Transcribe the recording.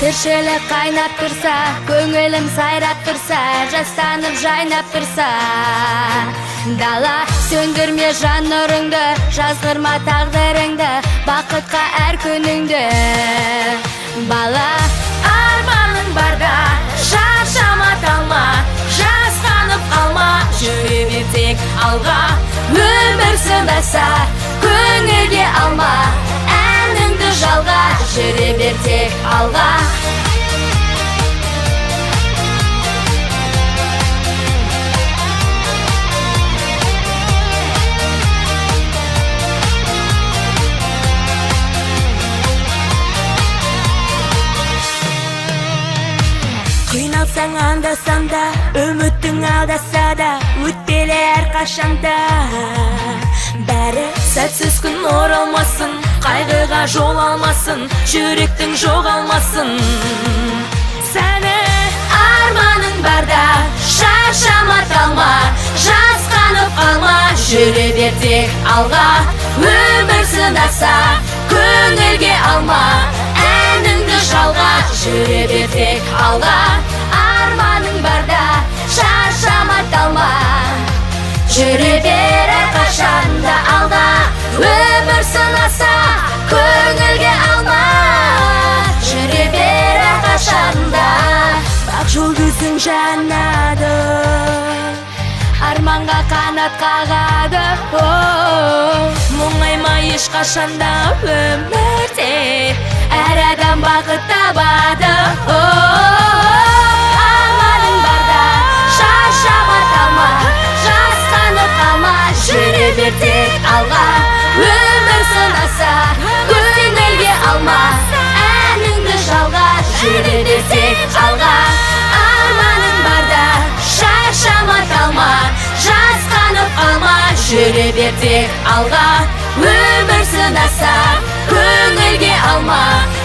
Тіршілік қайнап тұрса, көңілім сайрап тұрса, жастанып жайнап тұрса, дала сөндірме жан нұрыңды, жазғырма тағдырыңды, бақытқа әр күніңді. Бала, арманың барда, шаршама талма, жасқанып қалма, жүре бер тек алға. Өмір сынаса, көңілге алма, әніңді жалға, жүре бер тек алға. Қиналсаң анда-санда, үміттің алдаса да, өтпелі әрқашанда. Бәрі сәтсіз күн оралмасын, қайғыға жол алмасын, жүректің жоғалмасын. Сәні арманың барда, шаршама талма, жасқанып қалма, жүре бер тек алға. Өмір сынаса, көңілге алма, әніңді жалға, жүре бер тек алға. Арманың барда, шаршама талма, жүре бер әрқашанда алға. Өмір сынаса, көңілге алма, жүре бер әрқашанда. Бақ жұлдызың жанады, арманға қанат қағады. Мұңайма ешқашанда өмірде, әр адам бақыт табады. Арманың барда, шаршама талма, жасқанып қалма, жүре бер тек алға. Өмір сынаса, көңілге алма, әніңді жалға, жүре бер тек алға. Арманың барда, шаршама талма, жасқанып қалма, жүре бер тек алға. Өмір сынаса, көңілге алма,